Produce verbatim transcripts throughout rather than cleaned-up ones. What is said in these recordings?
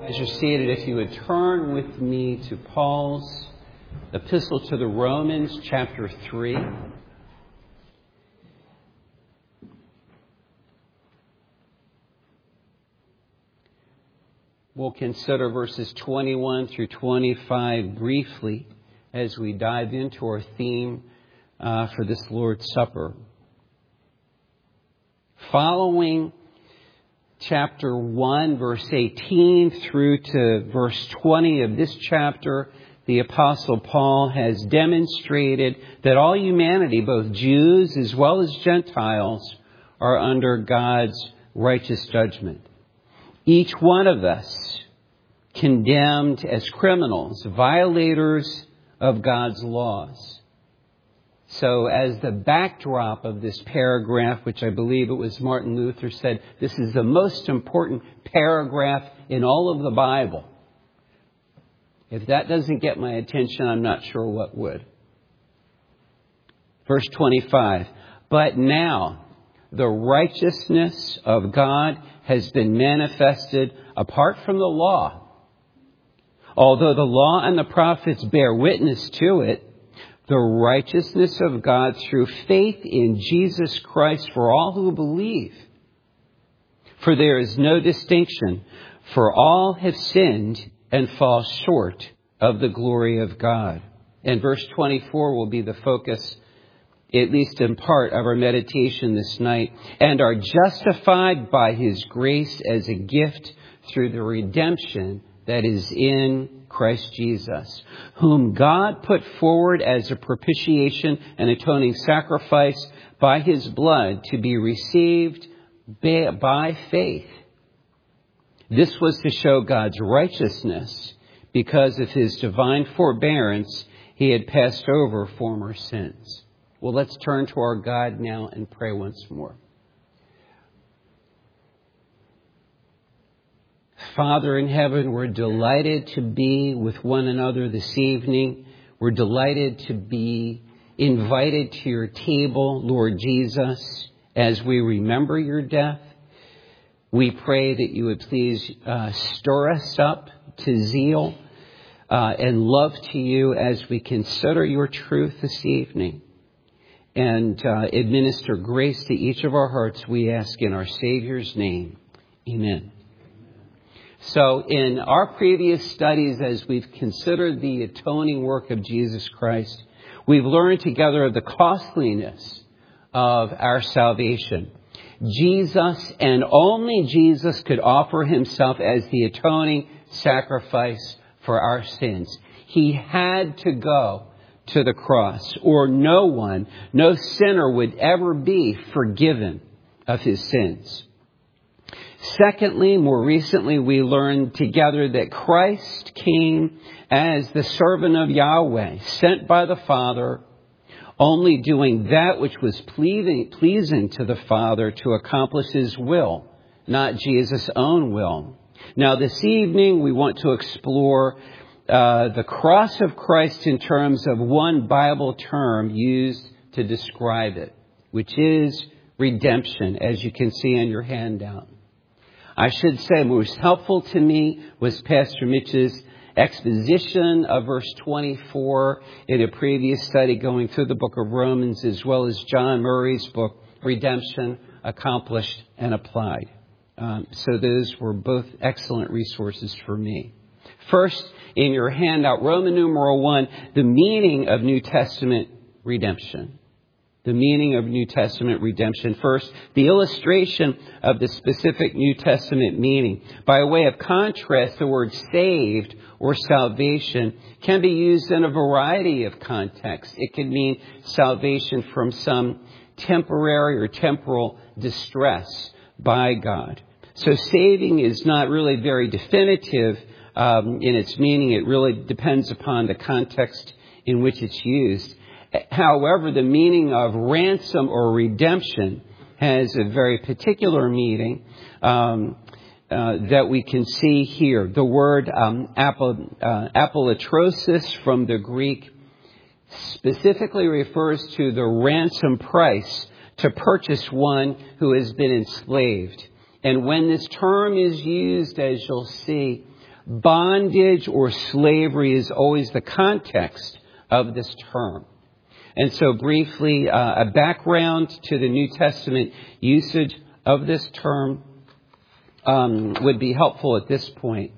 As you're seated, if you would turn with me to Paul's epistle to the Romans, chapter three. We'll consider verses twenty-one through twenty-five briefly as we dive into our theme uh, for this Lord's Supper. Following chapter one, verse eighteen through to verse twenty of this chapter, the Apostle Paul has demonstrated that all humanity, both Jews as well as Gentiles, are under God's righteous judgment. Each one of us condemned as criminals, violators of God's laws. So as the backdrop of this paragraph, which I believe it was Martin Luther said, this is the most important paragraph in all of the Bible. If that doesn't get my attention, I'm not sure what would. Verse twenty-five, but now the righteousness of God has been manifested apart from the law. Although the law and the prophets bear witness to it, the righteousness of God through faith in Jesus Christ for all who believe. For there is no distinction, for all have sinned and fall short of the glory of God. And verse twenty-four will be the focus, at least in part, of our meditation this night. And are justified by His grace as a gift through the redemption that is in Christ Jesus, whom God put forward as a propitiation and atoning sacrifice by His blood to be received by faith. This was to show God's righteousness because of His divine forbearance. He had passed over former sins. Well, let's turn to our God now and pray once more. Father in heaven, we're delighted to be with one another this evening. We're delighted to be invited to your table, Lord Jesus, as we remember your death. We pray that you would please uh, stir us up to zeal uh, and love to you as we consider your truth this evening. And uh, administer grace to each of our hearts, we ask in our Savior's name. Amen. So in our previous studies, as we've considered the atoning work of Jesus Christ, we've learned together the costliness of our salvation. Jesus and only Jesus could offer Himself as the atoning sacrifice for our sins. He had to go to the cross, or no one, no sinner would ever be forgiven of his sins. Secondly, more recently, we learned together that Christ came as the servant of Yahweh, sent by the Father, only doing that which was pleasing, pleasing to the Father to accomplish His will, not Jesus' own will. Now, this evening, we want to explore uh, the cross of Christ in terms of one Bible term used to describe it, which is redemption, as you can see on your handout. I should say most helpful to me was Pastor Mitch's exposition of verse twenty-four in a previous study going through the book of Romans, as well as John Murray's book, Redemption, Accomplished and Applied. Um, so those were both excellent resources for me. First, in your handout, Roman numeral one, the meaning of New Testament redemption. The meaning of New Testament redemption. First, the illustration of the specific New Testament meaning. By way of contrast, the word saved or salvation can be used in a variety of contexts. It can mean salvation from some temporary or temporal distress by God. So saving is not really very definitive um, in its meaning. It really depends upon the context in which it's used. However, the meaning of ransom or redemption has a very particular meaning um, uh, that we can see here. The word um, apol, uh, apolatrosis from the Greek specifically refers to the ransom price to purchase one who has been enslaved. And when this term is used, as you'll see, Bondage or slavery is always the context of this term. And so briefly, uh, a background to the New Testament usage of this term um, would be helpful at this point.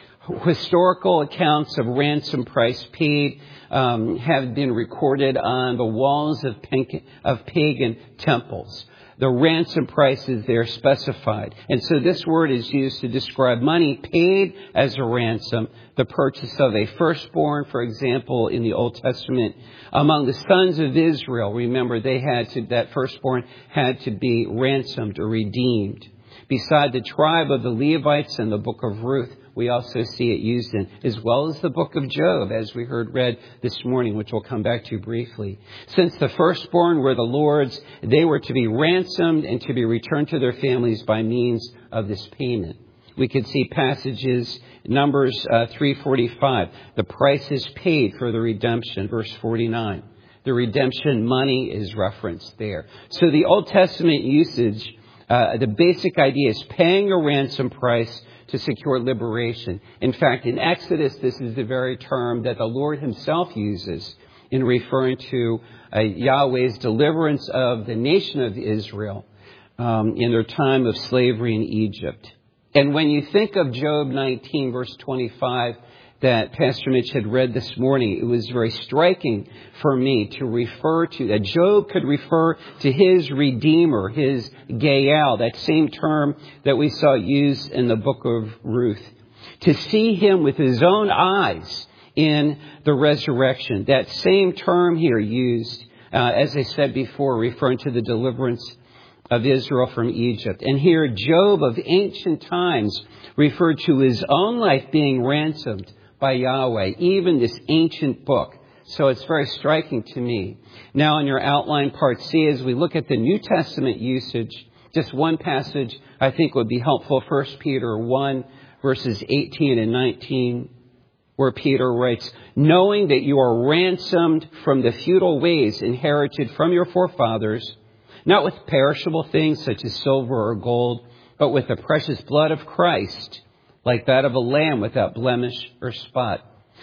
Historical accounts of ransom price paid um, have been recorded on the walls of, pan- of pagan temples. The ransom price is there specified. And so this word is used to describe money paid as a ransom, the purchase of a firstborn, for example, in the Old Testament. Among the sons of Israel, remember, they had to, that firstborn had to be ransomed or redeemed. Beside the tribe of the Levites in the book of Ruth, we also see it used in, as well as the book of Job, as we heard read this morning, which we'll come back to briefly. Since the firstborn were the Lord's, they were to be ransomed and to be returned to their families by means of this payment. We could see passages, Numbers uh, three forty-five. The price is paid for the redemption, verse forty-nine. The redemption money is referenced there. So the Old Testament usage, uh, the basic idea is paying a ransom price to secure liberation. In fact, in Exodus, this is the very term that the Lord himself uses in referring to uh, Yahweh's deliverance of the nation of Israel um, in their time of slavery in Egypt. And when you think of Job nineteen, verse twenty-five, that Pastor Mitch had read this morning, it was very striking for me to refer to, that Job could refer to his Redeemer, his Gael, that same term that we saw used in the book of Ruth. To see him with his own eyes in the resurrection. That same term here used, uh, as I said before, referring to the deliverance of Israel from Egypt. And here Job of ancient times referred to his own life being ransomed by Yahweh, even this ancient book. So it's very striking to me. Now in your outline part C, as we look at the New Testament usage, just one passage I think would be helpful. First Peter one, verses eighteen and nineteen, where Peter writes, knowing that you are ransomed from the futile ways inherited from your forefathers, not with perishable things such as silver or gold, but with the precious blood of Christ, like that of a lamb without blemish or spot.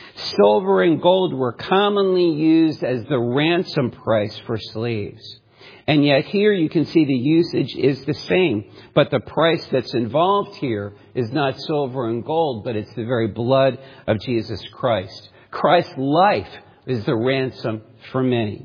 Silver and gold were commonly used as the ransom price for slaves. And yet here you can see the usage is the same. But the price that's involved here is not silver and gold, but it's the very blood of Jesus Christ. Christ's life is the ransom for many.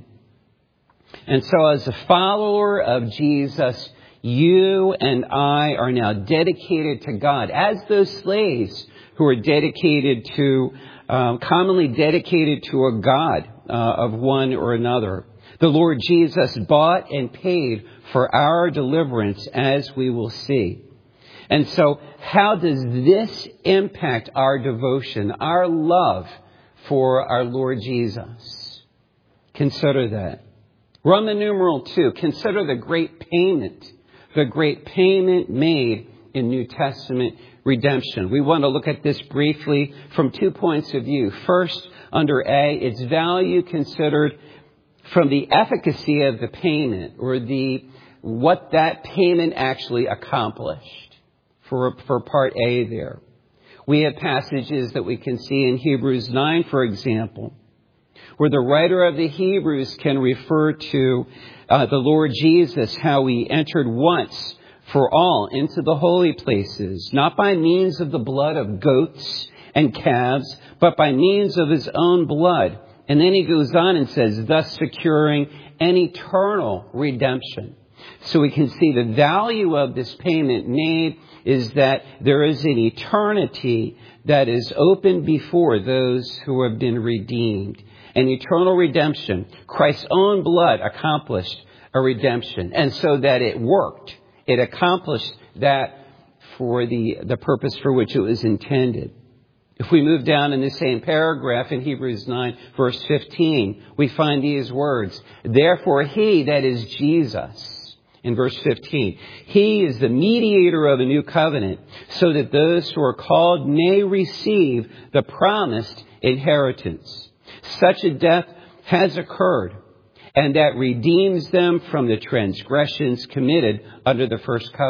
And so as a follower of Jesus, you and I are now dedicated to God, as those slaves who are dedicated to, um, commonly dedicated to a God uh, of one or another. The Lord Jesus bought and paid for our deliverance, as we will see. And so how does this impact our devotion, our love for our Lord Jesus? Consider that. Roman numeral two, consider the great payment, the great payment made in New Testament redemption. We want to look at this briefly from two points of view. First, under A, its value considered from the efficacy of the payment, or the what that payment actually accomplished. For, for part A there. We have passages that we can see in Hebrews nine, for example, where the writer of the Hebrews can refer to uh, the Lord Jesus, how he entered once for all into the holy places, not by means of the blood of goats and calves, but by means of his own blood. And then he goes on and says, thus securing an eternal redemption. So we can see the value of this payment made is that there is an eternity that is open before those who have been redeemed. An eternal redemption. Christ's own blood accomplished a redemption. And so that it worked. It accomplished that for the, the purpose for which it was intended. If we move down in the same paragraph in Hebrews nine, verse fifteen, we find these words. Therefore he, that is Jesus, in verse fifteen, he is the mediator of a new covenant, so that those who are called may receive the promised inheritance. Such a death has occurred, and that redeems them from the transgressions committed under the first covenant.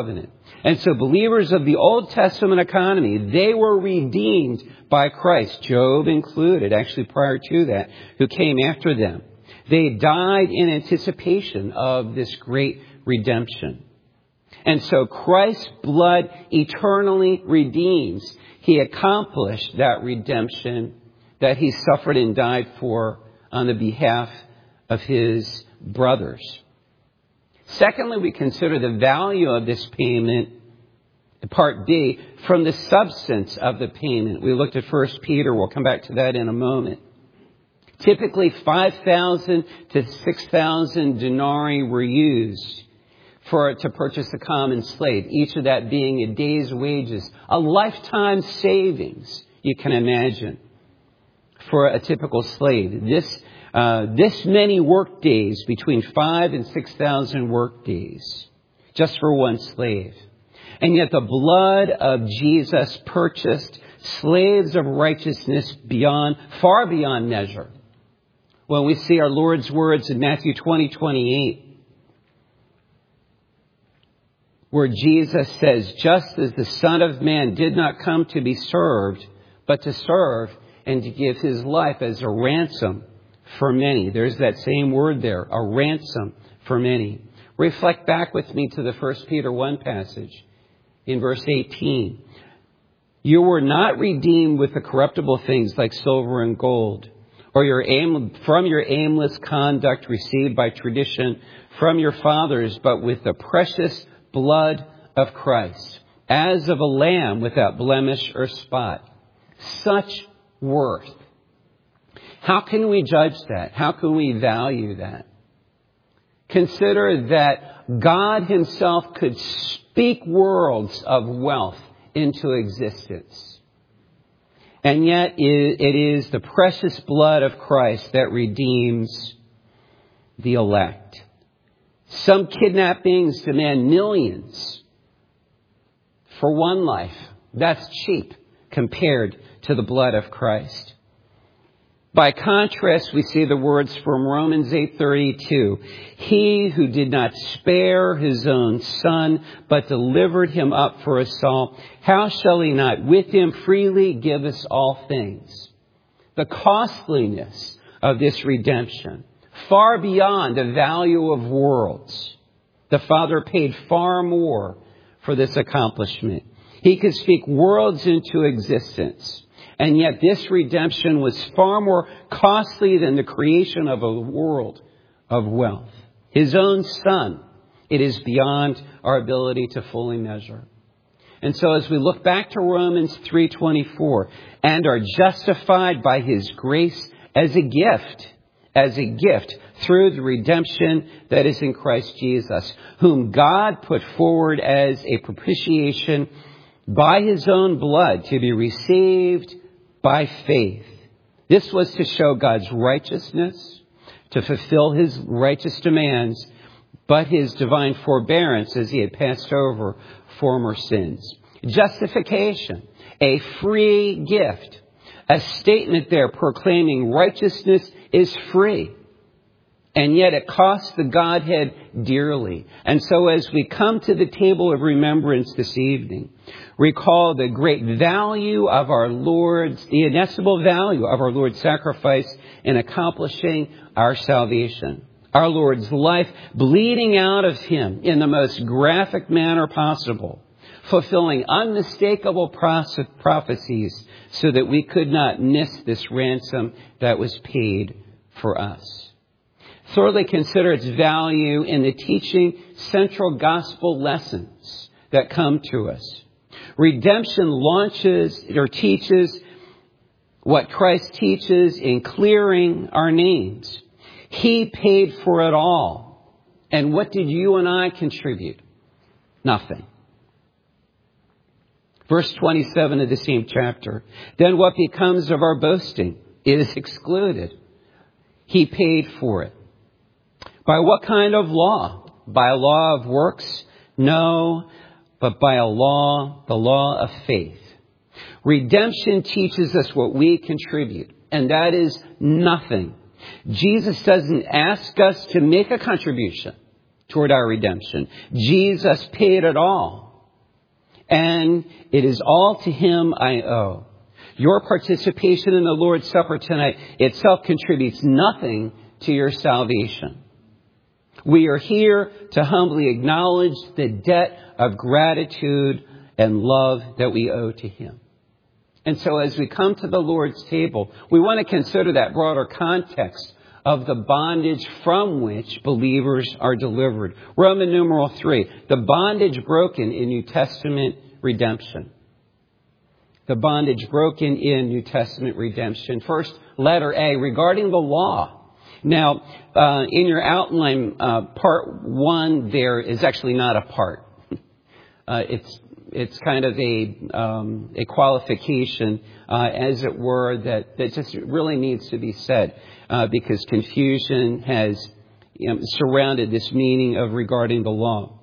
And so believers of the Old Testament economy, they were redeemed by Christ, Job included, actually prior to that, who came after them. They died in anticipation of this great redemption. And so Christ's blood eternally redeems. He accomplished that redemption that he suffered and died for on the behalf of his brothers. Secondly, we consider the value of this payment, part B, from the substance of the payment. We looked at First Peter. We'll come back to that in a moment. Typically, five thousand to six thousand denarii were used for to purchase a common slave, each of that being a day's wages, a lifetime savings, you can imagine, for a typical slave. This uh, this many work days, between five and six thousand work days, just for one slave. And yet the blood of Jesus purchased slaves of righteousness beyond, far beyond measure. When we see our Lord's words in Matthew twenty, twenty-eight, where Jesus says, just as the Son of Man did not come to be served, but to serve and to give his life as a ransom for many. There's that same word there, a ransom for many. Reflect back with me to the First Peter one passage in verse eighteen. You were not redeemed with the corruptible things like silver and gold, or your aim, from your aimless conduct received by tradition from your fathers, but with the precious blood of Christ, as of a lamb without blemish or spot. Such worth. How can we judge that? How can we value that? Consider that God himself could speak worlds of wealth into existence. And yet it is the precious blood of Christ that redeems the elect. Some kidnappings demand millions for one life. That's cheap compared to the blood of Christ. By contrast, we see the words from Romans eight thirty-two. He who did not spare his own son, but delivered him up for us all, how shall he not with him freely give us all things? The costliness of this redemption, far beyond the value of worlds. The Father paid far more for this accomplishment. He could speak worlds into existence. And yet this redemption was far more costly than the creation of a world of wealth. His own Son. It is beyond our ability to fully measure. And so as we look back to Romans three twenty-four, and are justified by his grace as a gift, as a gift through the redemption that is in Christ Jesus, whom God put forward as a propitiation by his own blood to be received by faith. This was to show God's righteousness, to fulfill his righteous demands, but his divine forbearance as he had passed over former sins. Justification, a free gift, a statement there proclaiming righteousness is free. And yet it costs the Godhead dearly. And so as we come to the table of remembrance this evening, recall the great value of our Lord's, the inestimable value of our Lord's sacrifice in accomplishing our salvation. Our Lord's life bleeding out of him in the most graphic manner possible, fulfilling unmistakable prophecies so that we could not miss this ransom that was paid for us. Thirdly, consider its value in the teaching central gospel lessons that come to us. Redemption launches or teaches what Christ teaches in clearing our names. He paid for it all. And what did you and I contribute? Nothing. Verse twenty-seven of the same chapter. Then what becomes of our boasting? It is excluded. He paid for it. By what kind of law? By a law of works? No, but by a law, the law of faith. Redemption teaches us what we contribute, and that is nothing. Jesus doesn't ask us to make a contribution toward our redemption. Jesus paid it all. and it is all to him I owe. Your participation in the Lord's Supper tonight itself contributes nothing to your salvation. We are here to humbly acknowledge the debt of gratitude and love that we owe to him. And so as we come to the Lord's table, we want to consider that broader context of the bondage from which believers are delivered. Roman numeral three, the bondage broken in New Testament redemption. The bondage broken in New Testament redemption. First, letter A, regarding the law. Now, uh, in your outline, uh, part one there is actually not a part. Uh, it's it's kind of a um, a qualification, uh, as it were, that, that just really needs to be said, uh, because confusion has you know, surrounded this meaning of regarding the law.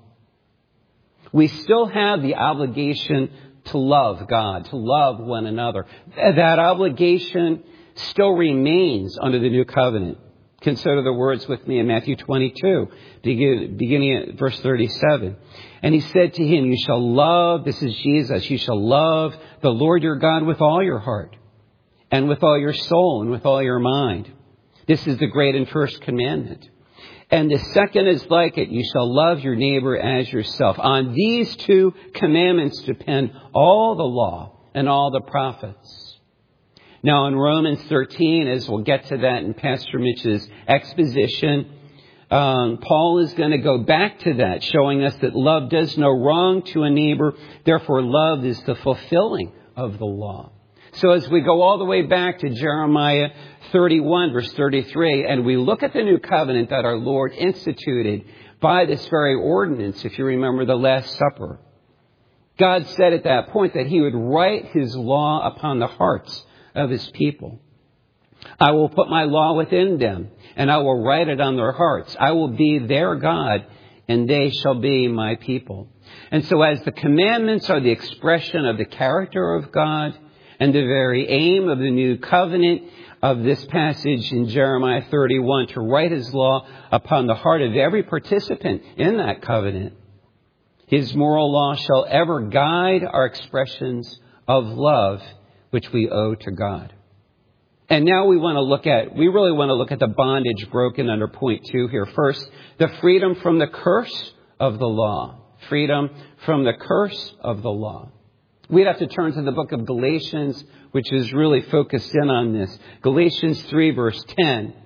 We still have the obligation to love God, to love one another. That obligation still remains under the new covenant. Consider the words with me in Matthew twenty-two, beginning at verse thirty-seven. And he said to him, you shall love, this is Jesus, you shall love the Lord your God with all your heart, and with all your soul, and with all your mind. This is the great and first commandment. And the second is like it, you shall love your neighbor as yourself. On these two commandments depend all the law and all the prophets. Now in Romans thirteen, as we'll get to that in Pastor Mitch's exposition, um, Paul is going to go back to that, showing us that love does no wrong to a neighbor. Therefore, love is the fulfilling of the law. So as we go all the way back to Jeremiah thirty-one, verse thirty-three, and we look at the new covenant that our Lord instituted by this very ordinance, if you remember the Last Supper, God said at that point that he would write his law upon the hearts of his people. I will put my law within them, and I will write it on their hearts. I will be their God, and they shall be my people. And so as the commandments are the expression of the character of God, and the very aim of the new covenant of this passage in Jeremiah thirty-one, to write his law upon the heart of every participant in that covenant, his moral law shall ever guide our expressions of love which we owe to God. And now we want to look at, we really want to look at the bondage broken under point two here. First, the freedom from the curse of the law. Freedom from the curse of the law. We'd have to turn to the book of Galatians, which is really focused in on this. Galatians three, verse ten.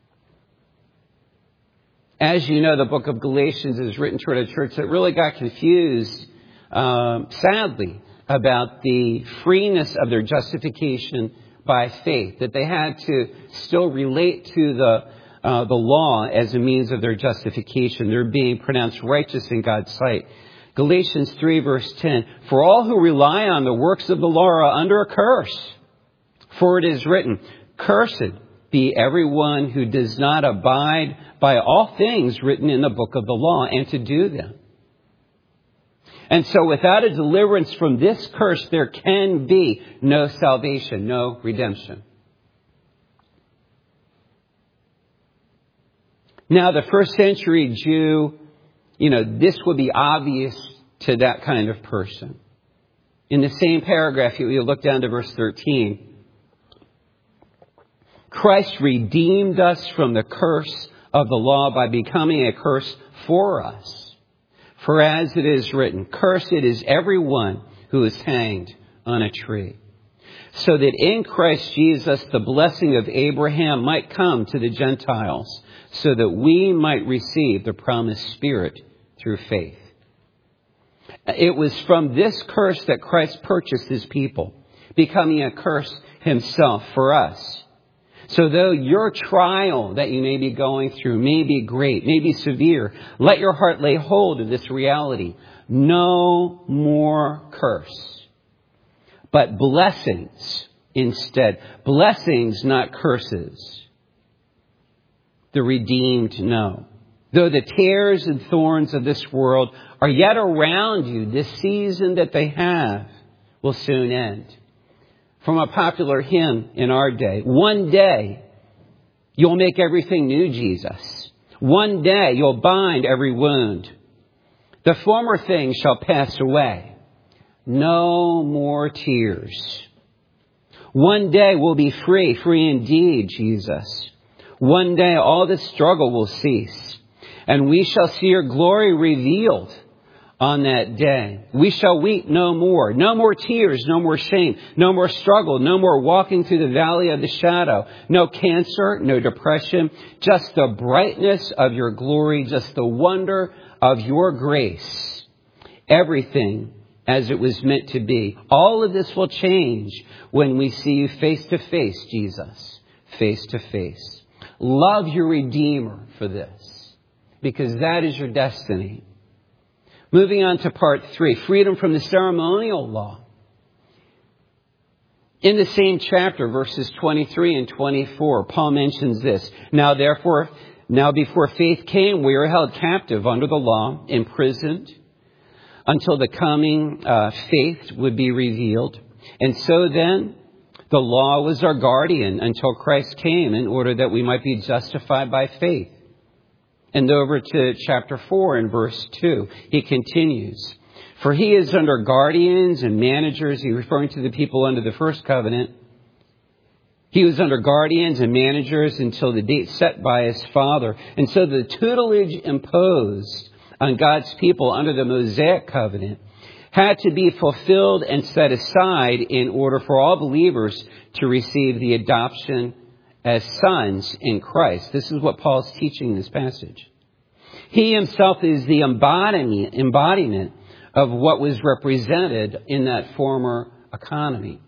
As you know, the book of Galatians is written toward a church that really got confused, um, sadly, about the freeness of their justification by faith, that they had to still relate to the uh, the law as a means of their justification. They're being pronounced righteous in God's sight. Galatians three, verse ten, for all who rely on the works of the law are under a curse. For it is written, cursed be everyone who does not abide by all things written in the book of the law and to do them. And so without a deliverance from this curse, there can be no salvation, no redemption. Now, the first century Jew, you know, this would be obvious to that kind of person. In the same paragraph, you look down to verse thirteen. Christ redeemed us from the curse of the law by becoming a curse for us. For as it is written, cursed is everyone who is hanged on a tree. So that in Christ Jesus the blessing of Abraham might come to the Gentiles, so that we might receive the promised Spirit through faith. It was from this curse that Christ purchased his people, becoming a curse himself for us. So though your trial that you may be going through may be great, may be severe, let your heart lay hold of this reality. No more curse, but blessings instead. Blessings, not curses. The redeemed know. Though the tares and thorns of this world are yet around you, this season that they have will soon end. From a popular hymn in our day, one day you'll make everything new, Jesus. One day you'll bind every wound. The former things shall pass away. No more tears. One day we'll be free, free indeed, Jesus. One day all this struggle will cease, and we shall see your glory revealed on that day. We shall weep no more. No more tears, no more shame, no more struggle, no more walking through the valley of the shadow. No cancer, no depression, just the brightness of your glory, just the wonder of your grace. Everything as it was meant to be. All of this will change when we see you face to face, Jesus, face to face. Love your Redeemer for this, because that is your destiny. Moving on to part three, freedom from the ceremonial law. In the same chapter, verses twenty-three and twenty-four, Paul mentions this. Now, therefore, now before faith came, we were held captive under the law, imprisoned, until the coming uh, faith would be revealed. And so then, the law was our guardian until Christ came in order that we might be justified by faith. And over to chapter four and verse two, he continues. For he is under guardians and managers. He's referring to the people under the first covenant. He was under guardians and managers until the date set by his Father. And so the tutelage imposed on God's people under the Mosaic covenant had to be fulfilled and set aside in order for all believers to receive the adoption as sons in Christ. This is what Paul's teaching in this passage. He himself is the embodiment, embodiment of what was represented in that former economy.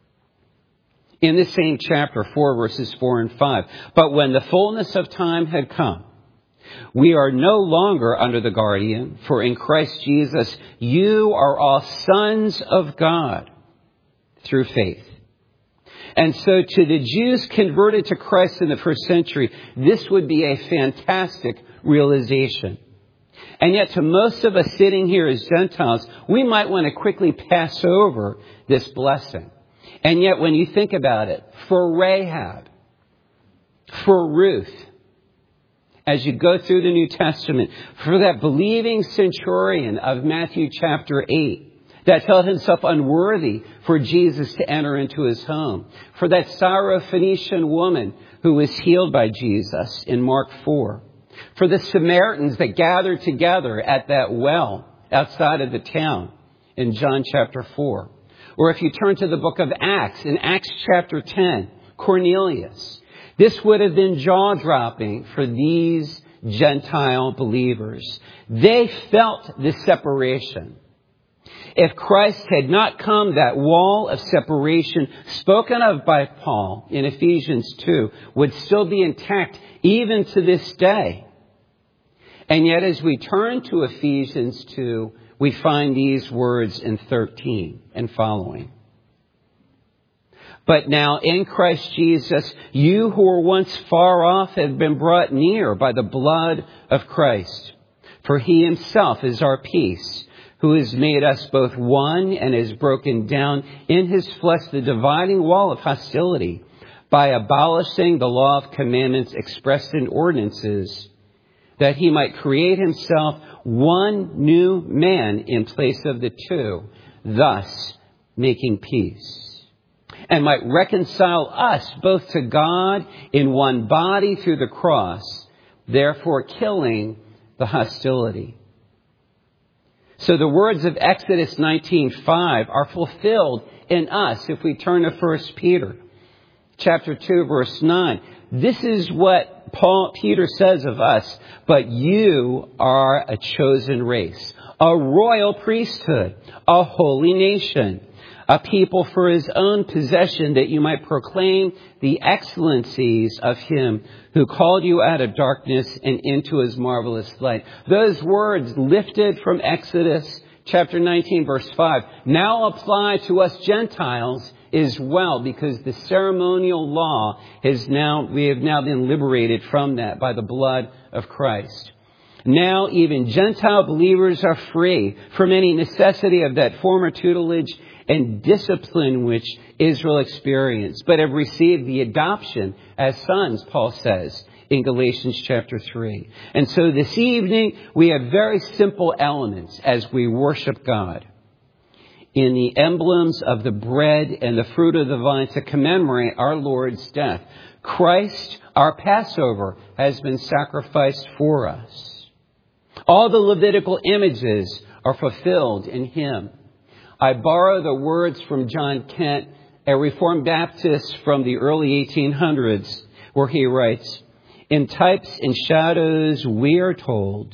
In the same chapter, four verses four and five. But when the fullness of time had come, we are no longer under the guardian, for in Christ Jesus, you are all sons of God through faith. And so to the Jews converted to Christ in the first century, this would be a fantastic realization. And yet to most of us sitting here as Gentiles, we might want to quickly pass over this blessing. And yet when you think about it, for Rahab, for Ruth, as you go through the New Testament, for that believing centurion of Matthew chapter eight, that felt himself unworthy for Jesus to enter into his home. For that Syrophoenician woman who was healed by Jesus in Mark four. For the Samaritans that gathered together at that well outside of the town in John chapter four. Or if you turn to the book of Acts, in Acts chapter ten, Cornelius. This would have been jaw-dropping for these Gentile believers. They felt this separation. If Christ had not come, that wall of separation spoken of by Paul in Ephesians two would still be intact even to this day. And yet as we turn to Ephesians two, we find these words in thirteen and following. But now in Christ Jesus, you who were once far off have been brought near by the blood of Christ. For he himself is our peace, who has made us both one and has broken down in his flesh the dividing wall of hostility by abolishing the law of commandments expressed in ordinances, that he might create himself one new man in place of the two, thus making peace, and might reconcile us both to God in one body through the cross, therefore killing the hostility. So the words of Exodus nineteen five are fulfilled in us if we turn to First Peter chapter two, verse nine. This is what Paul Peter says of us. But you are a chosen race, a royal priesthood, a holy nation, a people for his own possession, that you might proclaim the excellencies of him who called you out of darkness and into his marvelous light. Those words lifted from Exodus chapter nineteen, verse five, now apply to us Gentiles as well, because the ceremonial law is now, we have now been liberated from that by the blood of Christ. Now even Gentile believers are free from any necessity of that former tutelage and discipline which Israel experienced, but have received the adoption as sons, Paul says in Galatians chapter three. And so this evening we have very simple elements as we worship God. in the emblems of the bread and the fruit of the vine to commemorate our Lord's death. Christ, our Passover, has been sacrificed for us. All the Levitical images are fulfilled in him. I borrow the words from John Kent, a Reformed Baptist from the early eighteen hundreds, where he writes, "In types and shadows we are told,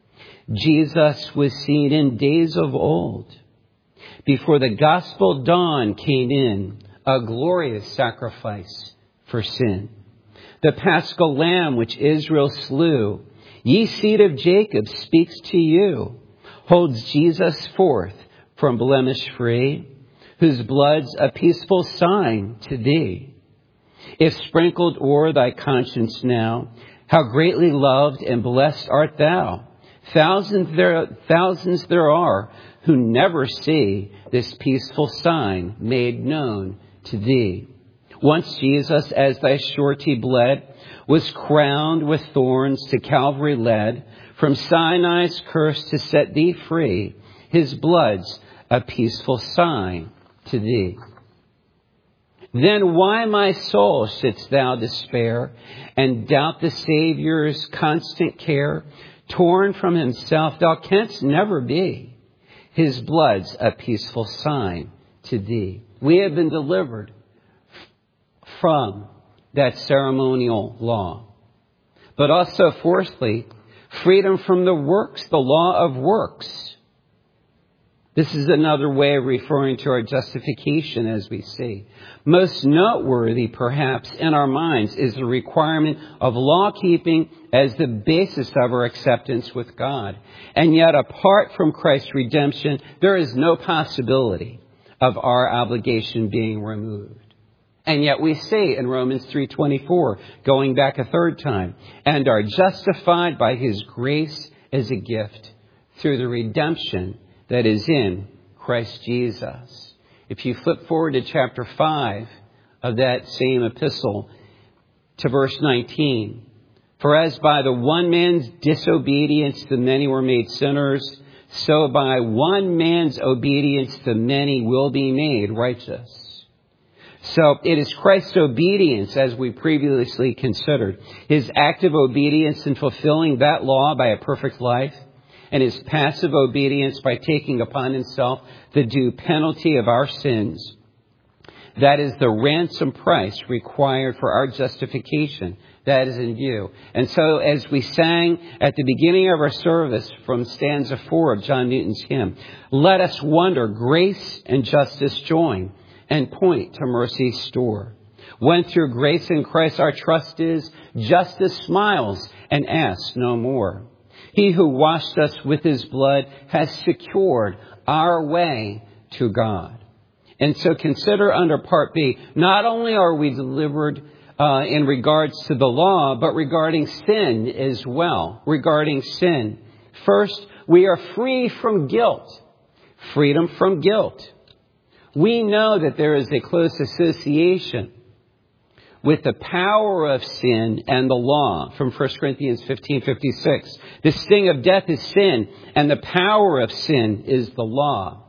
Jesus was seen in days of old. Before the gospel dawn came in, a glorious sacrifice for sin. The paschal lamb which Israel slew, ye seed of Jacob, speaks to you, holds Jesus forth from blemish free, whose blood's a peaceful sign to thee. If sprinkled o'er thy conscience now, how greatly loved and blessed art thou. Thousands there, thousands there are who never see this peaceful sign made known to thee. Once Jesus, as thy surety bled, was crowned with thorns to Calvary led, from Sinai's curse to set thee free, his blood's a peaceful sign to thee. Then why, my soul, shouldst thou despair and doubt the Saviour's constant care? Torn from himself thou canst never be. His blood's a peaceful sign to thee." We have been delivered from that ceremonial law. But also, fourthly, freedom from the works, the law of works. This is another way of referring to our justification, as we see. Most noteworthy, perhaps, in our minds is the requirement of law-keeping as the basis of our acceptance with God. And yet, apart from Christ's redemption, there is no possibility of our obligation being removed. And yet we see in Romans three twenty-four, going back a third time, "and are justified by his grace as a gift through the redemption that is in Christ Jesus." If you flip forward to chapter five of that same epistle, to verse nineteen, "For as by the one man's disobedience the many were made sinners, so by one man's obedience the many will be made righteous." So it is Christ's obedience, as we previously considered, his active obedience in fulfilling that law by a perfect life, and his passive obedience by taking upon himself the due penalty of our sins. That is the ransom price required for our justification. That is in view. And so, as we sang at the beginning of our service from stanza four of John Newton's hymn, let us wonder, grace and justice join, and point to mercy's store. When through grace in Christ our trust is, justice smiles and asks no more. He who washed us with his blood has secured our way to God. And so consider under part B, not only are we delivered uh, in regards to the law, but regarding sin as well. Regarding sin. First, we are free from guilt. Freedom from guilt. We know that there is a close association with the power of sin and the law from First Corinthians fifteen fifty-six. The sting of death is sin, and the power of sin is the law.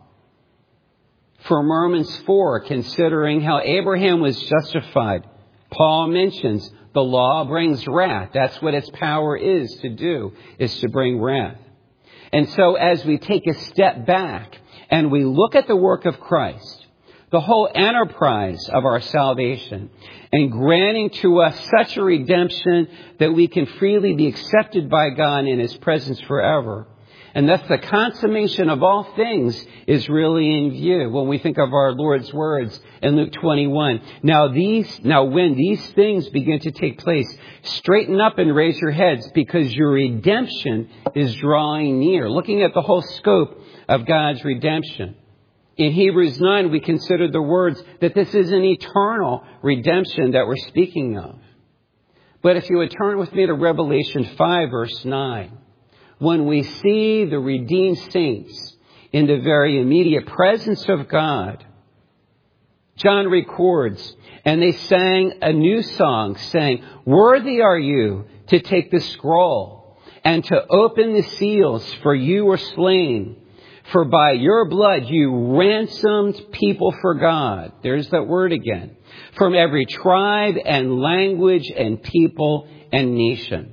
From Romans four, considering how Abraham was justified, Paul mentions the law brings wrath. That's what its power is to do, is to bring wrath. And so as we take a step back and we look at the work of Christ, the whole enterprise of our salvation, and granting to us such a redemption that we can freely be accepted by God in his presence forever. And thus the consummation of all things is really in view when we think of our Lord's words in Luke twenty-one. Now these, now when these things begin to take place, straighten up and raise your heads, because your redemption is drawing near. Looking at the whole scope of God's redemption. In Hebrews nine, we considered the words that this is an eternal redemption that we're speaking of. But if you would turn with me to Revelation five, verse nine, when we see the redeemed saints in the very immediate presence of God, John records, and they sang a new song, saying, "Worthy are you to take the scroll and to open the seals, for you were slain For by your blood you ransomed people for God. There's that word again. From every tribe and language and people and nation.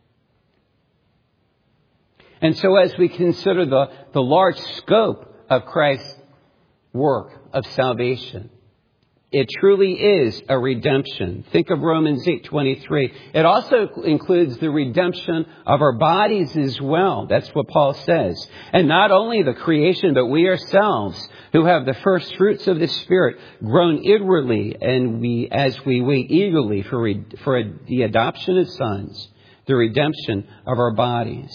And so as we consider the, the large scope of Christ's work of salvation, it truly is a redemption. Think of Romans eight twenty-three. It also includes the redemption of our bodies as well. That's what Paul says. And not only the creation, but we ourselves who have the first fruits of the Spirit grown inwardly, and we, as we wait eagerly for, re, for a, the adoption of sons, the redemption of our bodies.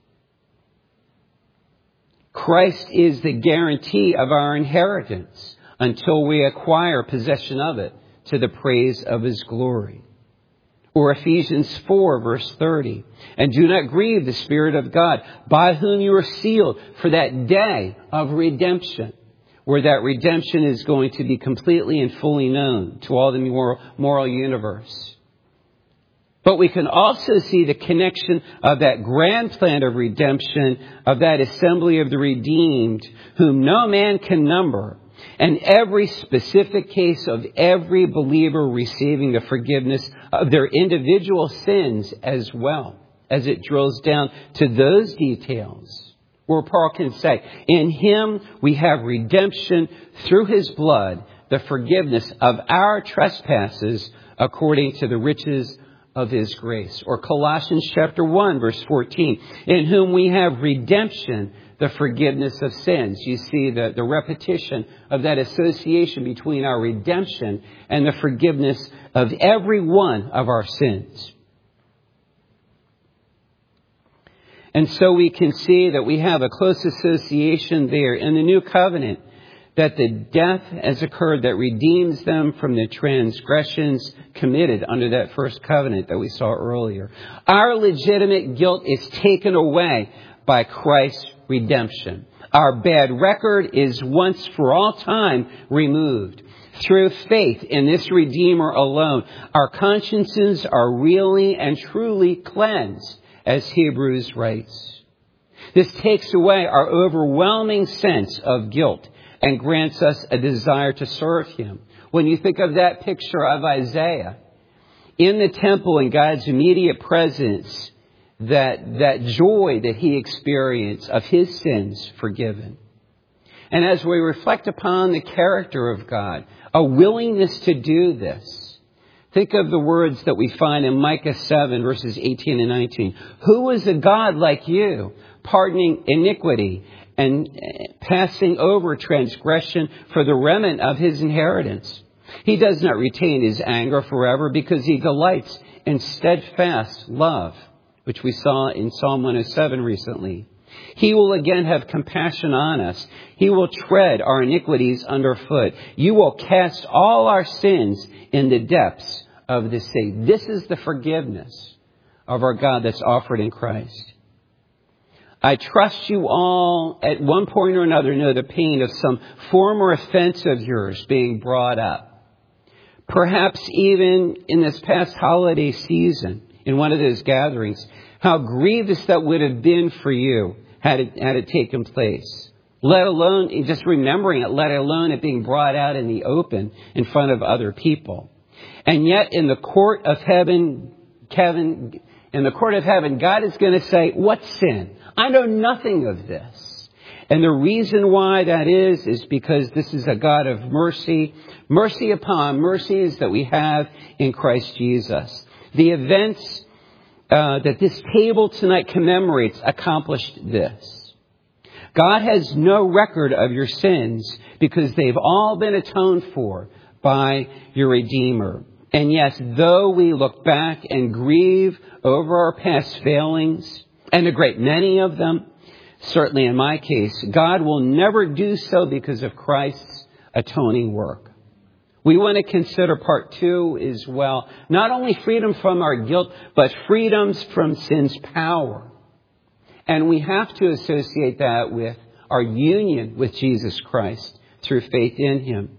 Christ is the guarantee of our inheritance until we acquire possession of it to the praise of His glory. Or Ephesians four, verse thirty. And do not grieve the Spirit of God, by whom you are sealed for that day of redemption, where that redemption is going to be completely and fully known to all the moral, moral universe. But we can also see the connection of that grand plan of redemption, of that assembly of the redeemed, whom no man can number, and every specific case of every believer receiving the forgiveness of their individual sins as well, as it drills down to those details, where Paul can say, in Him we have redemption through His blood, the forgiveness of our trespasses according to the riches of His grace. Or Colossians chapter one, verse fourteen, in whom we have redemption, the forgiveness of sins. You see the, the repetition of that association between our redemption and the forgiveness of every one of our sins. And so we can see that we have a close association there in the new covenant, that the death has occurred that redeems them from the transgressions committed under that first covenant that we saw earlier. Our legitimate guilt is taken away by Christ's redemption. Our bad record is once for all time removed. Through faith in this Redeemer alone, our consciences are really and truly cleansed, as Hebrews writes. This takes away our overwhelming sense of guilt and grants us a desire to serve Him. When you think of that picture of Isaiah, in the temple in God's immediate presence, that, that joy that he experienced of his sins forgiven. And as we reflect upon the character of God, a willingness to do this, think of the words that we find in Micah seven, verses eighteen and nineteen. Who is a God like you, pardoning iniquity and passing over transgression for the remnant of His inheritance? He does not retain His anger forever, because He delights in steadfast love, which we saw in Psalm one oh seven recently. He will again have compassion on us. He will tread our iniquities underfoot. You will cast all our sins in the depths of the sea. This is the forgiveness of our God that's offered in Christ. I trust you all at one point or another know the pain of some former offense of yours being brought up. Perhaps even in this past holiday season, in one of those gatherings, how grievous that would have been for you had it, had it taken place. Let alone, just remembering it, let alone it being brought out in the open in front of other people. And yet in the court of heaven, Kevin, in the court of heaven, God is going to say, what sin? I know nothing of this. And the reason why that is, is because this is a God of mercy, mercy upon mercies that we have in Christ Jesus. The events uh, that this table tonight commemorates accomplished this. God has no record of your sins because they've all been atoned for by your Redeemer. And yes, though we look back and grieve over our past failings, and a great many of them, certainly in my case, God will never do so because of Christ's atoning work. We want to consider part two as well. Not only freedom from our guilt, but freedoms from sin's power. And we have to associate that with our union with Jesus Christ through faith in Him.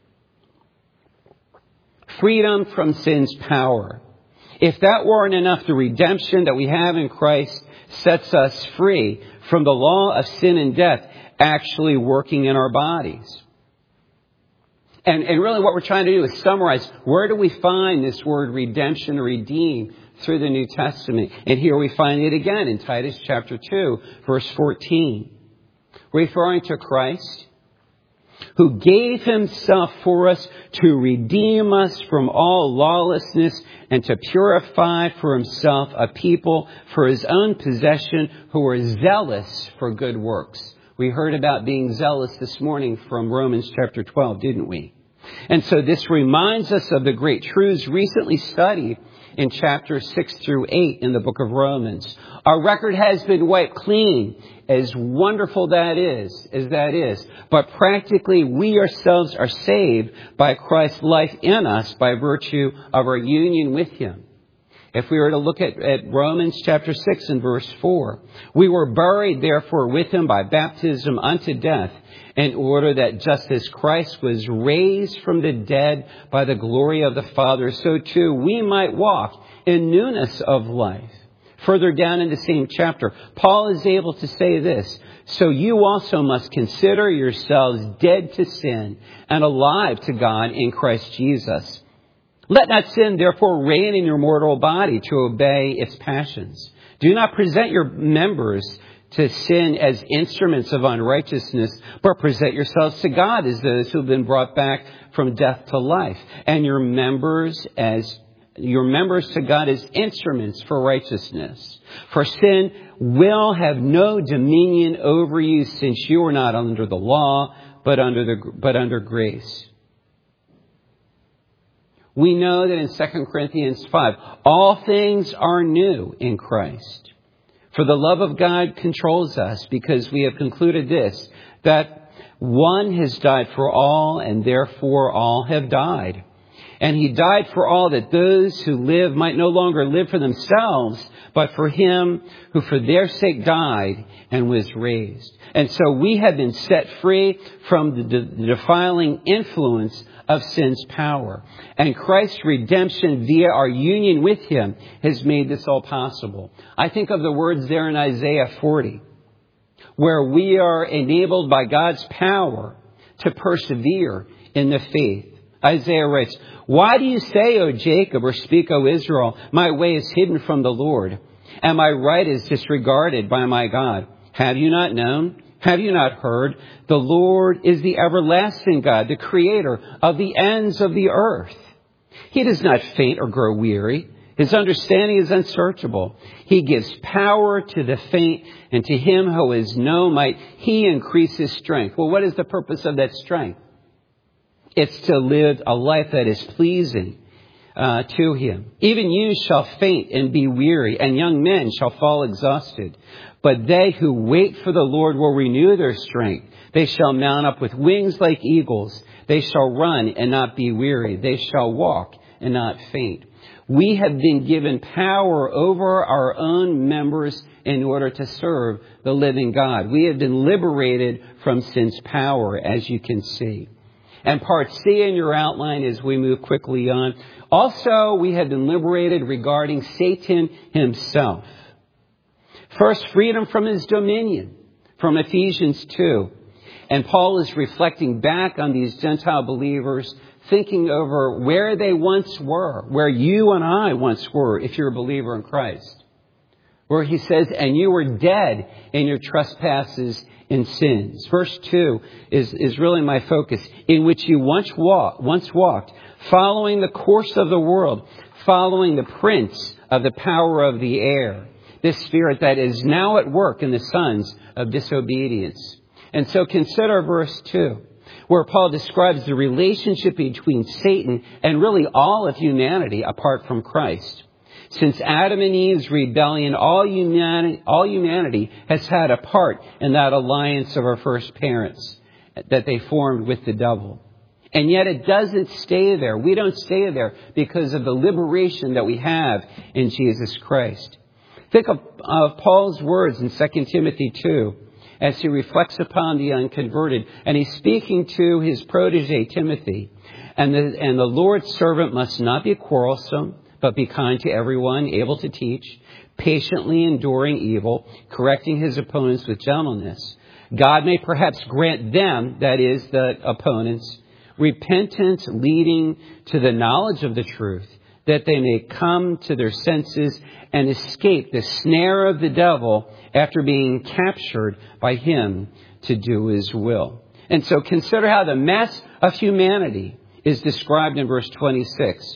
Freedom from sin's power. If that weren't enough, the redemption that we have in Christ sets us free from the law of sin and death, actually working in our bodies. And, and really what we're trying to do is summarize, where do we find this word redemption or redeem through the New Testament? And here we find it again in Titus chapter two, verse fourteen. Referring to Christ, who gave himself for us to redeem us from all lawlessness and to purify for himself a people for his own possession who are zealous for good works. We heard about being zealous this morning from Romans chapter twelve, didn't we? And so this reminds us of the great truths recently studied in chapters six through eight in the book of Romans. Our record has been wiped clean, as wonderful that is, as that is. But practically, we ourselves are saved by Christ's life in us by virtue of our union with him. If we were to look at, at Romans chapter six and verse four, we were buried therefore with him by baptism unto death, in order that just as Christ was raised from the dead by the glory of the Father, so too we might walk in newness of life. Further down in the same chapter, Paul is able to say this, so you also must consider yourselves dead to sin and alive to God in Christ Jesus. Let not sin, therefore, reign in your mortal body to obey its passions. Do not present your members to sin as instruments of unrighteousness, but present yourselves to God as those who have been brought back from death to life, and your members as your members to God as instruments for righteousness. For sin will have no dominion over you, since you are not under the law, but under the but under grace. We know that in Second Corinthians five, all things are new in Christ. For the love of God controls us, because we have concluded this, that one has died for all, and therefore all have died. And he died for all, that those who live might no longer live for themselves, but for him who for their sake died and was raised. And so we have been set free from the de- defiling influence of sin's power. And Christ's redemption via our union with him has made this all possible. I think of the words there in Isaiah forty, where we are enabled by God's power to persevere in the faith. Isaiah writes, why do you say, O Jacob, or speak, O Israel, my way is hidden from the Lord, and my right is disregarded by my God? Have you not known? Have you not heard? The Lord is the everlasting God, the creator of the ends of the earth. He does not faint or grow weary. His understanding is unsearchable. He gives power to the faint, and to him who has no might, he increases strength. Well, what is the purpose of that strength? It's to live a life that is pleasing uh, to him. Even youths shall faint and be weary, and young men shall fall exhausted. But they who wait for the Lord will renew their strength. They shall mount up with wings like eagles. They shall run and not be weary. They shall walk and not faint. We have been given power over our own members in order to serve the living God. We have been liberated from sin's power, as you can see. And part C in your outline as we move quickly on. Also, we have been liberated regarding Satan himself. First, freedom from his dominion, from Ephesians two. And Paul is reflecting back on these Gentile believers, thinking over where they once were, where you and I once were, if you're a believer in Christ. Where he says, and you were dead in your trespasses and sins. Verse two is, is really my focus. In which you once walked, once walked, following the course of the world, following the prince of the power of the air, this spirit that is now at work in the sons of disobedience. And so consider verse two, where Paul describes the relationship between Satan and really all of humanity apart from Christ. Since Adam and Eve's rebellion, all humanity, all humanity has had a part in that alliance of our first parents that they formed with the devil. And yet it doesn't stay there. We don't stay there because of the liberation that we have in Jesus Christ. Think of, of Paul's words in Second Timothy two as he reflects upon the unconverted. And he's speaking to his protege, Timothy. And the, and the Lord's servant must not be quarrelsome, but be kind to everyone, able to teach, patiently enduring evil, correcting his opponents with gentleness. God may perhaps grant them, that is, the opponents, repentance leading to the knowledge of the truth, that they may come to their senses and escape the snare of the devil after being captured by him to do his will. And so consider how the mess of humanity is described in verse twenty-six.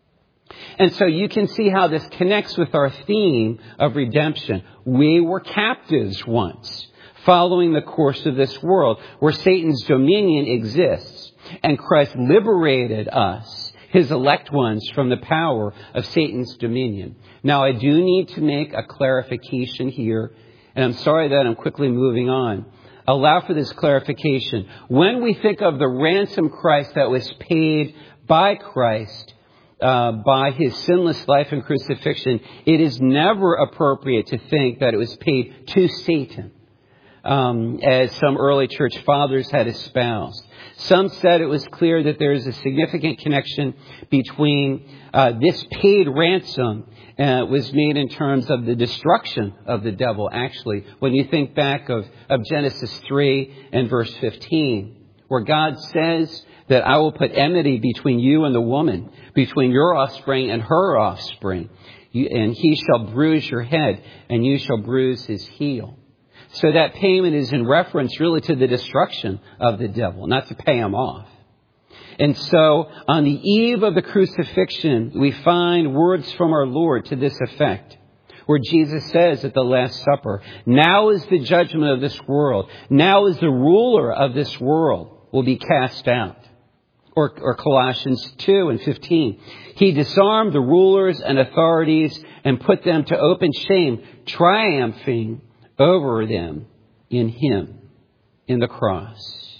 And so you can see how this connects with our theme of redemption. We were captives once, following the course of this world, where Satan's dominion exists. And Christ liberated us, his elect ones, from the power of Satan's dominion. Now, I do need to make a clarification here, and I'm sorry that I'm quickly moving on. Allow for this clarification. When we think of the ransom Christ that was paid by Christ, uh, by his sinless life and crucifixion, it is never appropriate to think that it was paid to Satan, um, as some early church fathers had espoused. Some said it was clear that there is a significant connection between uh, this paid ransom uh, was made in terms of the destruction of the devil, actually. When you think back of, of Genesis three and verse fifteen, where God says that I will put enmity between you and the woman, between your offspring and her offspring, you, and he shall bruise your head and you shall bruise his heel. So that payment is in reference really to the destruction of the devil, not to pay him off. And so on the eve of the crucifixion, we find words from our Lord to this effect, where Jesus says at the Last Supper, now is the judgment of this world. Now is the ruler of this world will be cast out. Or, or Colossians two and fifteen. He disarmed the rulers and authorities and put them to open shame, triumphing over them in him, in the cross.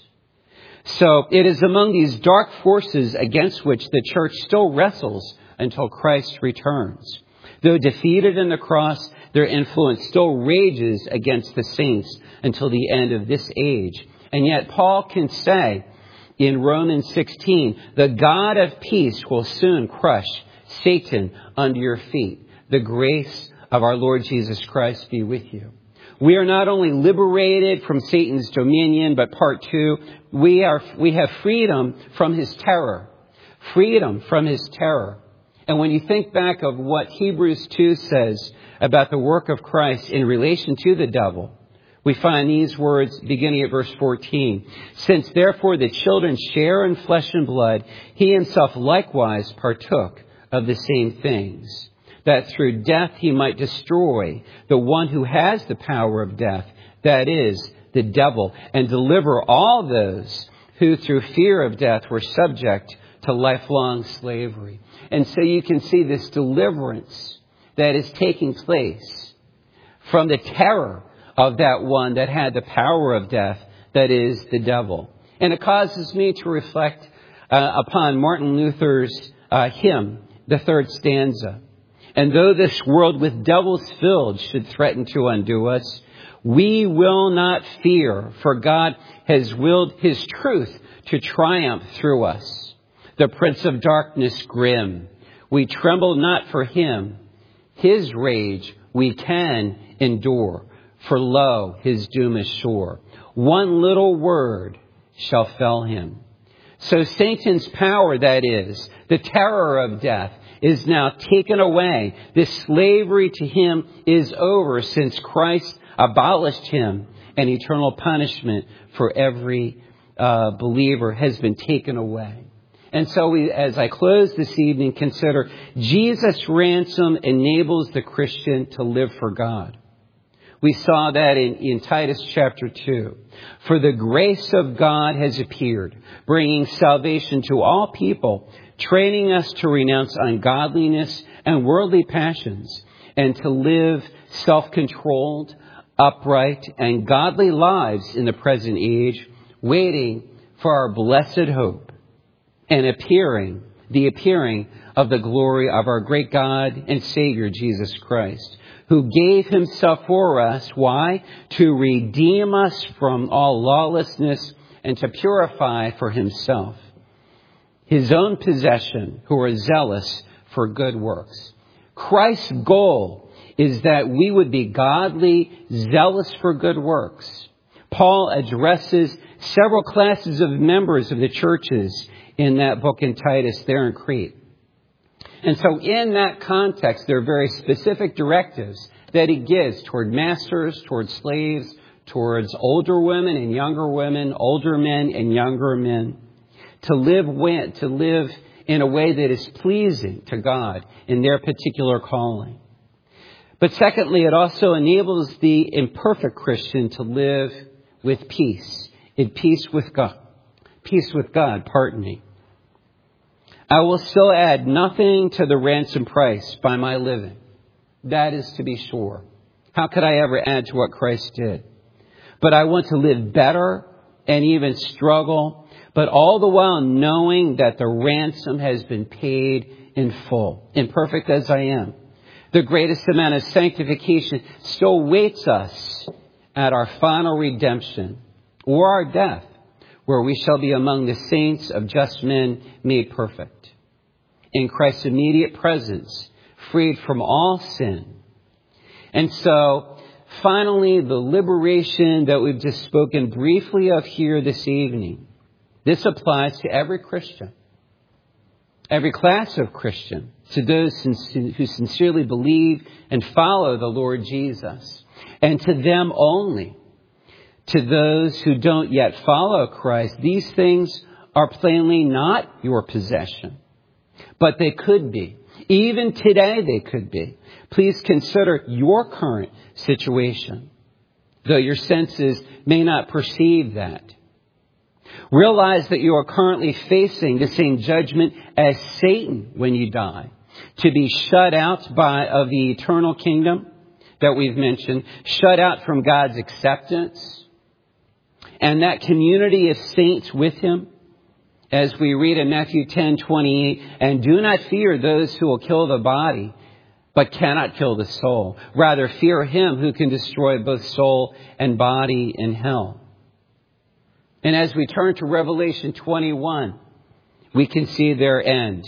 So it is among these dark forces against which the church still wrestles until Christ returns. Though defeated in the cross, their influence still rages against the saints until the end of this age. And yet Paul can say in Romans sixteen, the God of peace will soon crush Satan under your feet. The grace of our Lord Jesus Christ be with you. We are not only liberated from Satan's dominion, but part two, we are, we have freedom from his terror. Freedom from his terror. And when you think back of what Hebrews two says about the work of Christ in relation to the devil, we find these words beginning at verse fourteen. Since therefore the children share in flesh and blood, he himself likewise partook of the same things, that through death he might destroy the one who has the power of death, that is, the devil, and deliver all those who through fear of death were subject to lifelong slavery. And so you can see this deliverance that is taking place from the terror of that one that had the power of death, that is, the devil. And it causes me to reflect uh, upon Martin Luther's uh, hymn, the third stanza. And though this world with devils filled should threaten to undo us, we will not fear, for God has willed his truth to triumph through us. The prince of darkness grim, we tremble not for him. His rage we can endure, for lo, his doom is sure. One little word shall fell him. So Satan's power, that is, the terror of death, is now taken away. This slavery to him is over since Christ abolished him, and eternal punishment for every uh, believer has been taken away. And so we, as I close this evening, consider Jesus' ransom enables the Christian to live for God. We saw that in, in Titus chapter two. For the grace of God has appeared, bringing salvation to all people, training us to renounce ungodliness and worldly passions, and to live self-controlled, upright, and godly lives in the present age, waiting for our blessed hope and appearing, the appearing of the glory of our great God and Savior, Jesus Christ, who gave himself for us. Why? To redeem us from all lawlessness and to purify for himself his own possession, who are zealous for good works. Christ's goal is that we would be godly, zealous for good works. Paul addresses several classes of members of the churches in that book in Titus there in Crete. And so in that context, there are very specific directives that he gives toward masters, toward slaves, towards older women and younger women, older men and younger men, to live when, to live in a way that is pleasing to God in their particular calling. But secondly, it also enables the imperfect Christian to live with peace, in peace with God. Peace with God, pardon me. I will still add nothing to the ransom price by my living. That is to be sure. How could I ever add to what Christ did? But I want to live better and even struggle, but all the while knowing that the ransom has been paid in full. Imperfect as I am, the greatest amount of sanctification still waits us at our final redemption or our death, where we shall be among the saints of just men made perfect. In Christ's immediate presence, freed from all sin. And so, finally, the liberation that we've just spoken briefly of here this evening, this applies to every Christian, every class of Christian, to those who sincerely believe and follow the Lord Jesus, and to them only. To those who don't yet follow Christ, these things are plainly not your possession, but they could be. Even today they could be. Please consider your current situation, though your senses may not perceive that. Realize that you are currently facing the same judgment as Satan when you die, to be shut out by of the eternal kingdom that we've mentioned, shut out from God's acceptance, and that community of saints with him, as we read in Matthew ten twenty-eight, and do not fear those who will kill the body, but cannot kill the soul. Rather, fear him who can destroy both soul and body in hell. And as we turn to Revelation twenty-one, we can see their end.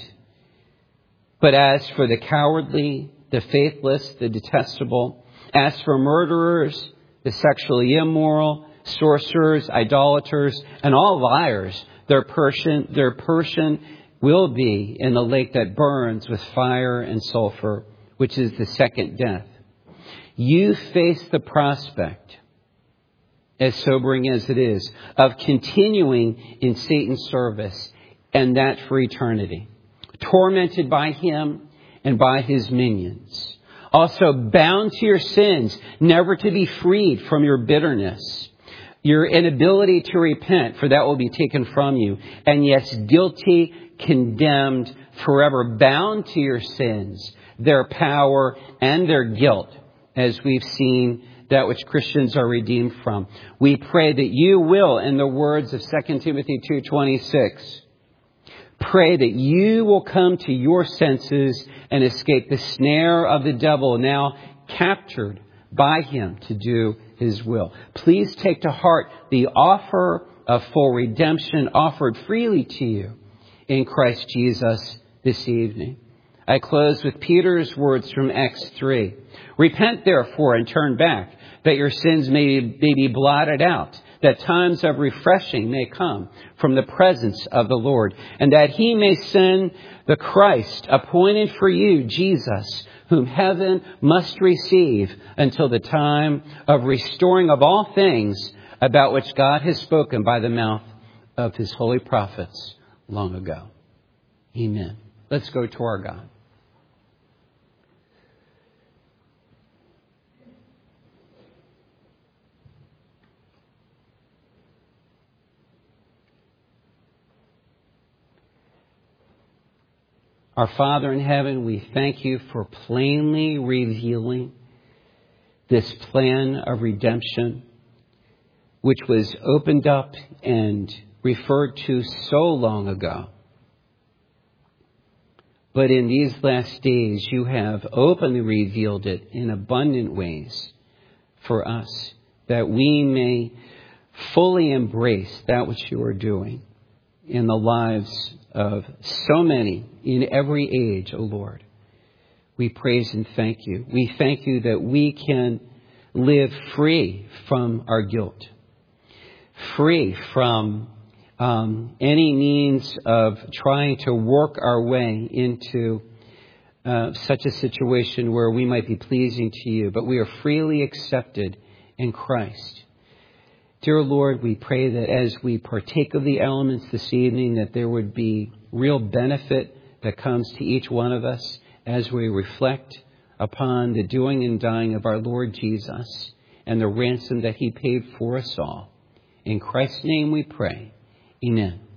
But as for the cowardly, the faithless, the detestable, as for murderers, the sexually immoral, sorcerers, idolaters, and all liars, their portion, their portion will be in the lake that burns with fire and sulfur, which is the second death. You face the prospect, as sobering as it is, of continuing in Satan's service, and that for eternity, tormented by him and by his minions. Also bound to your sins, never to be freed from your bitterness, your inability to repent, for that will be taken from you. And yes, guilty, condemned, forever bound to your sins, their power and their guilt, as we've seen that which Christians are redeemed from. We pray that you will, in the words of Second Timothy two twenty-six, pray that you will come to your senses and escape the snare of the devil, now captured by him to do his will. Please take to heart the offer of full redemption offered freely to you in Christ Jesus this evening. I close with Peter's words from Acts three. Repent therefore and turn back, that your sins may, may be blotted out, that times of refreshing may come from the presence of the Lord, and that he may send the Christ appointed for you, Jesus, whom heaven must receive until the time of restoring of all things about which God has spoken by the mouth of his holy prophets long ago. Amen. Let's go to our God. Our Father in heaven, we thank you for plainly revealing this plan of redemption, which was opened up and referred to so long ago. But in these last days, you have openly revealed it in abundant ways for us, that we may fully embrace that which you are doing in the lives of so many in every age, O Lord. We praise and thank you. We thank you that we can live free from our guilt. free from um, any means of trying to work our way into uh, such a situation where we might be pleasing to you, but we are freely accepted in Christ. Dear Lord, we pray that as we partake of the elements this evening, that there would be real benefit that comes to each one of us as we reflect upon the doing and dying of our Lord Jesus and the ransom that he paid for us all. In Christ's name we pray. Amen.